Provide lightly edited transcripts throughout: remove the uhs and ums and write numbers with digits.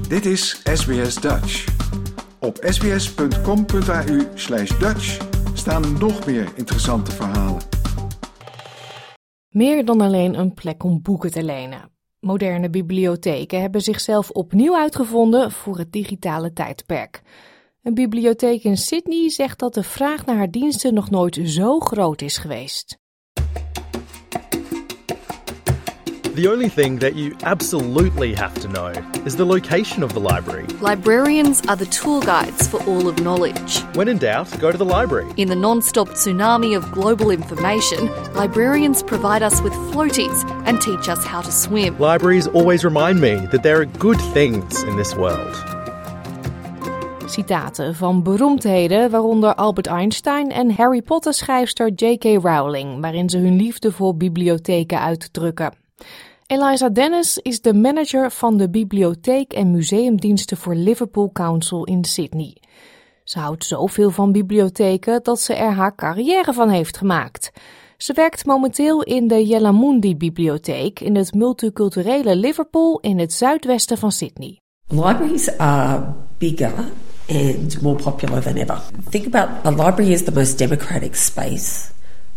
Dit is SBS Dutch. Op sbs.com.au/Dutch staan nog meer interessante verhalen. Meer dan alleen een plek om boeken te lenen. Moderne bibliotheken hebben zichzelf opnieuw uitgevonden voor het digitale tijdperk. Een bibliotheek in Sydney zegt dat de vraag naar haar diensten nog nooit zo groot is geweest. The only thing that you absolutely have to know is the location of the library. Librarians are the tour guides for all of knowledge. When in doubt, go to the library. In the non-stop tsunami of global information, librarians provide us with floaties and teach us how to swim. Libraries always remind me that there are good things in this world. Citaten van beroemdheden, waaronder Albert Einstein en Harry Potter schrijfster J.K. Rowling, waarin ze hun liefde voor bibliotheken uitdrukken. Eliza Dennis is de manager van de bibliotheek en museumdiensten voor Liverpool Council in Sydney. Ze houdt zoveel van bibliotheken dat ze er haar carrière van heeft gemaakt. Ze werkt momenteel in de Yelamundi-bibliotheek in het multiculturele Liverpool in het zuidwesten van Sydney. Libraries are bigger and more popular than ever. Think about a library is the most democratic space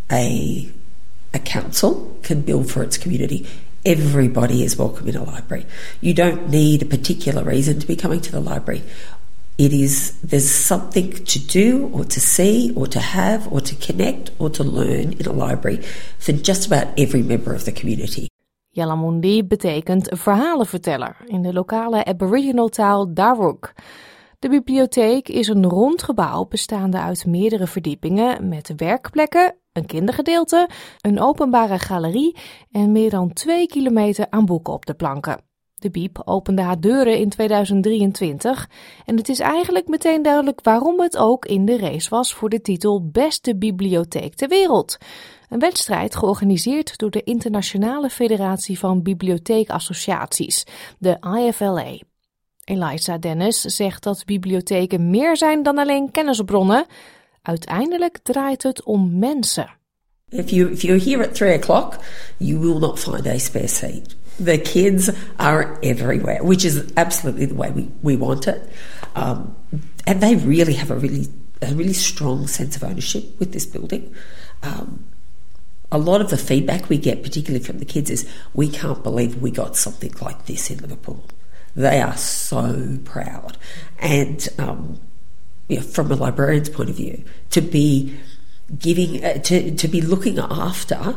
a council can build for its community. Everybody is welcome in a library. You don't need a particular reason to be coming to the library. There's something to do or to see or to have or to connect or to learn in a library for just about every member of the community. Yelamundi betekent verhalenverteller in de lokale Aboriginal taal Darug. De bibliotheek is een rond gebouw bestaande uit meerdere verdiepingen met werkplekken, een kindergedeelte, een openbare galerie en meer dan 2 kilometer aan boeken op de planken. De Biep opende haar deuren in 2023 en het is eigenlijk meteen duidelijk waarom het ook in de race was voor de titel Beste Bibliotheek ter Wereld. Een wedstrijd georganiseerd door de Internationale Federatie van Bibliotheekassociaties, de IFLA. Eliza Dennis zegt dat bibliotheken meer zijn dan alleen kennisbronnen. Uiteindelijk draait het om mensen. If you're here at 3 o'clock, you will not find a spare seat. The kids are everywhere, which is absolutely the way we want it. And they really have a really strong sense of ownership with this building. A lot of the feedback we get, particularly from the kids, is we can't believe we got something like this in Liverpool. They are so proud. And from a librarian's point of view, to be giving, to be looking after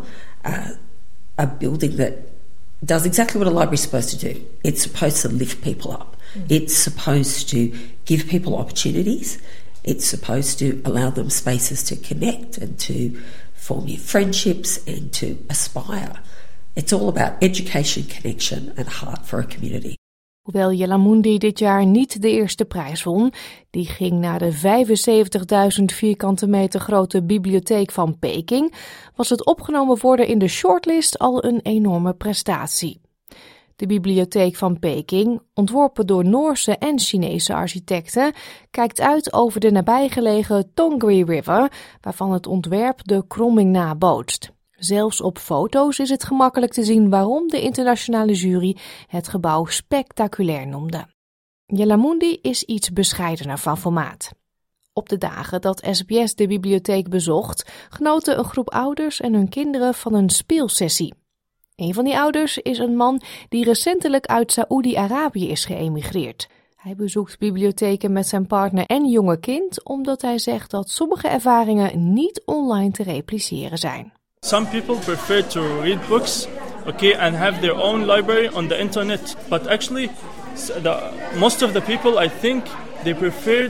a building that does exactly what a library is supposed to do. It's supposed to lift people up. It's supposed to give people opportunities. It's supposed to allow them spaces to connect and to form new friendships and to aspire. It's all about education, connection and heart for a community. Hoewel Yelamundi dit jaar niet de eerste prijs won, die ging naar de 75.000 vierkante meter grote bibliotheek van Peking, was het opgenomen worden in de shortlist al een enorme prestatie. De bibliotheek van Peking, ontworpen door Noorse en Chinese architecten, kijkt uit over de nabijgelegen Tongri River, waarvan het ontwerp de kromming nabootst. Zelfs op foto's is het gemakkelijk te zien waarom de internationale jury het gebouw spectaculair noemde. Yelamundi is iets bescheidener van formaat. Op de dagen dat SBS de bibliotheek bezocht, genoten een groep ouders en hun kinderen van een speelsessie. Een van die ouders is een man die recentelijk uit Saoedi-Arabië is geëmigreerd. Hij bezoekt bibliotheken met zijn partner en jonge kind, omdat hij zegt dat sommige ervaringen niet online te repliceren zijn. Some people prefer to read books, and have their own library on the internet. But actually, most of the people, I think, they prefer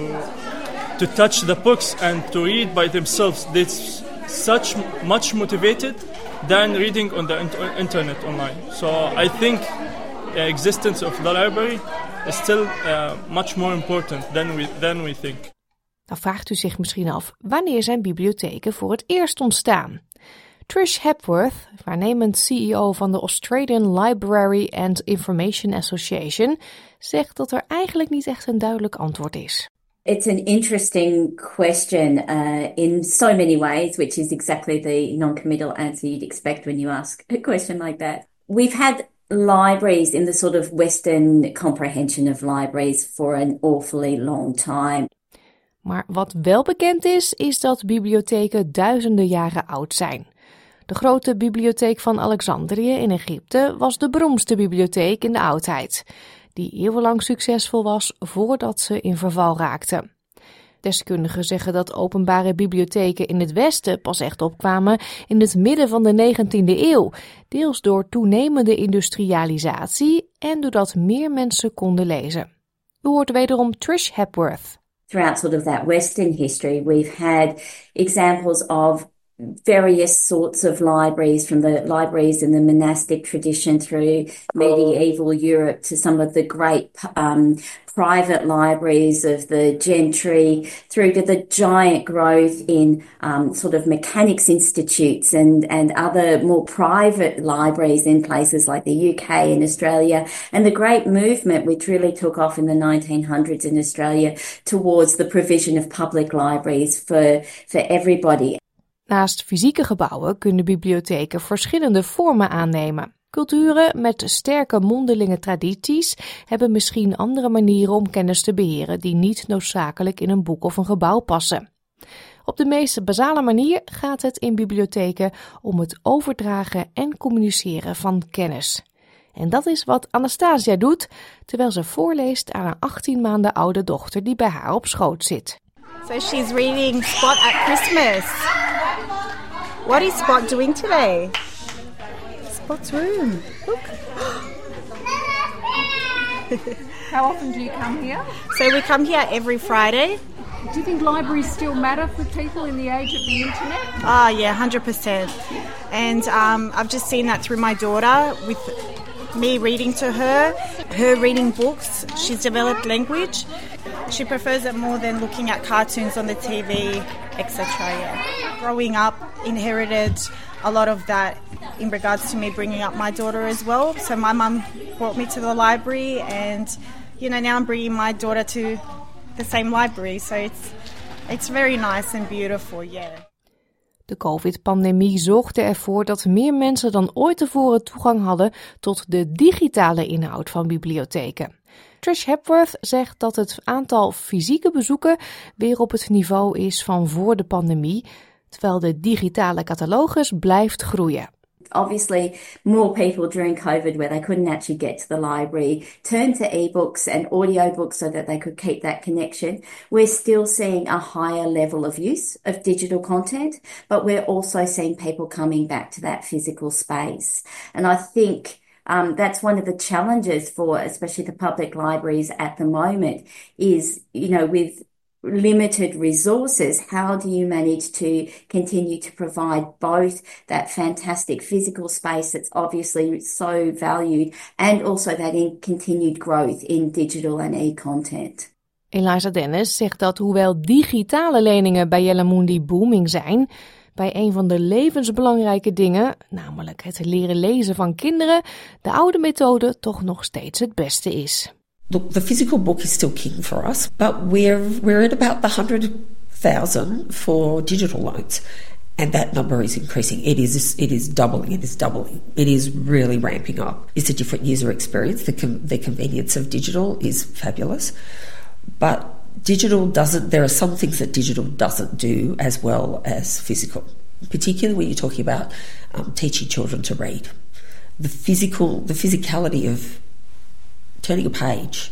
to touch the books and to read by themselves. They're such much motivated than reading on the internet online. So I think the existence of the library is still much more important than we think. Nou vraagt u zich misschien af, wanneer zijn bibliotheken voor het eerst ontstaan? Trish Hepworth, waarnemend CEO van de Australian Library and Information Association, zegt dat er eigenlijk niet echt een duidelijk antwoord is. It's an interesting question in so many ways, which is exactly the non-committal answer you'd expect when you ask a question like that. We've had libraries in the sort of Western comprehension of libraries for an awfully long time. Maar wat wel bekend is dat bibliotheken duizenden jaren oud zijn. De grote bibliotheek van Alexandrië in Egypte was de beroemdste bibliotheek in de oudheid, die eeuwenlang succesvol was voordat ze in verval raakte. Deskundigen zeggen dat openbare bibliotheken in het Westen pas echt opkwamen in het midden van de 19e eeuw, deels door toenemende industrialisatie en doordat meer mensen konden lezen. U hoort wederom Trish Hepworth. Throughout sort of that Western history, we've had examples of various sorts of libraries, from the libraries in the monastic tradition through medieval Europe to some of the great private libraries of the gentry, through to the giant growth in sort of mechanics institutes and other more private libraries in places like the UK and Australia, and the great movement which really took off in the 1900s in Australia towards the provision of public libraries for everybody. Naast fysieke gebouwen kunnen bibliotheken verschillende vormen aannemen. Culturen met sterke mondelinge tradities hebben misschien andere manieren om kennis te beheren die niet noodzakelijk in een boek of een gebouw passen. Op de meest basale manier gaat het in bibliotheken om het overdragen en communiceren van kennis. En dat is wat Anastasia doet, terwijl ze voorleest aan haar 18 maanden oude dochter die bij haar op schoot zit. So she's reading Spot at Christmas. What is Spot doing today? Spot's room. Look. How often do you come here? So we come here every Friday. Do you think libraries still matter for people in the age of the internet? Ah, yeah, 100%. And I've just seen that through my daughter with me reading to her reading books. She's developed language. She prefers it more than looking at cartoons on the TV, etc. Yeah. Growing up, inherited a lot of that in regards to me bringing up my daughter as well. So my mum brought me to the library, and now I'm bringing my daughter to the same library. So it's very nice and beautiful, yeah. De COVID-pandemie zorgde ervoor dat meer mensen dan ooit tevoren toegang hadden tot de digitale inhoud van bibliotheken. Trish Hepworth zegt dat het aantal fysieke bezoeken weer op het niveau is van voor de pandemie, terwijl de digitale catalogus blijft groeien. Obviously, more people during COVID, where they couldn't actually get to the library, turned to ebooks and audiobooks so that they could keep that connection. We're still seeing a higher level of use of digital content, but we're also seeing people coming back to that physical space. And I think that's one of the challenges for especially the public libraries at the moment is, with limited resources, how do you manage to continue to provide both that fantastic physical space that's obviously so valued and also that continued growth in digital and e-content? Eliza Dennis zegt dat hoewel digitale leningen bij Yalamundi booming zijn, bij een van de levensbelangrijke dingen, namelijk het leren lezen van kinderen, de oude methode toch nog steeds het beste is. Look, the physical book is still king for us, but we're at about the 100,000 for digital loans, and that number is increasing. It is doubling. It is really ramping up. It's a different user experience. The convenience of digital is fabulous, but there are some things that digital doesn't do as well as physical, particularly when you're talking about teaching children to read. The physicality of turning a page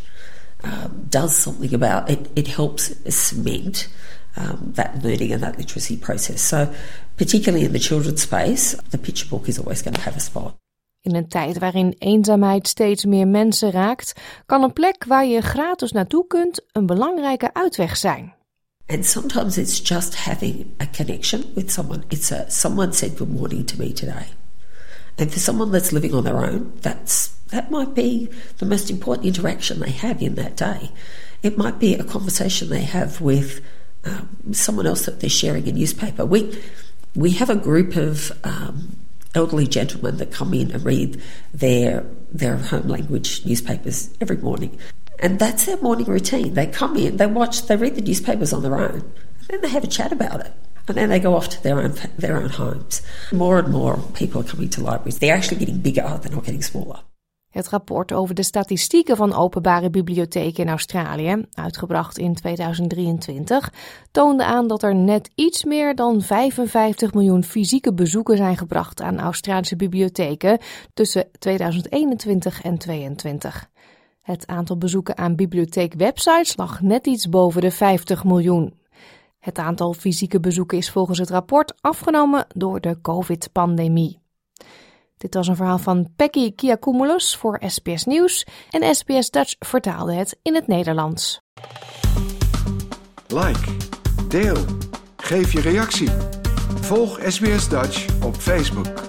does something about it. It helps cement that learning and that literacy process. So particularly in the children's space, the picture book is always going to have a spot. In een tijd waarin eenzaamheid steeds meer mensen raakt, kan een plek waar je gratis naartoe kunt een belangrijke uitweg zijn. And sometimes it's just having a connection with someone. Someone said good morning to me today. And for someone that's living on their own, that might be the most important interaction they have in that day. It might be a conversation they have with someone else that they're sharing a newspaper. We have a group of elderly gentlemen that come in and read their home language newspapers every morning. And that's their morning routine. They come in, they read the newspapers on their own, and then they have a chat about it. And then they go off to their own homes. More and more people are coming to libraries. They're actually getting bigger, they're not getting smaller. Het rapport over de statistieken van openbare bibliotheken in Australië, uitgebracht in 2023, toonde aan dat er net iets meer dan 55 miljoen fysieke bezoeken zijn gebracht aan Australische bibliotheken tussen 2021 en 2022. Het aantal bezoeken aan bibliotheekwebsites lag net iets boven de 50 miljoen. Het aantal fysieke bezoeken is volgens het rapport afgenomen door de COVID-pandemie. Dit was een verhaal van Pekki Kiakoumoulos voor SBS Nieuws en SBS Dutch vertaalde het in het Nederlands. Like, deel, geef je reactie. Volg SBS Dutch op Facebook.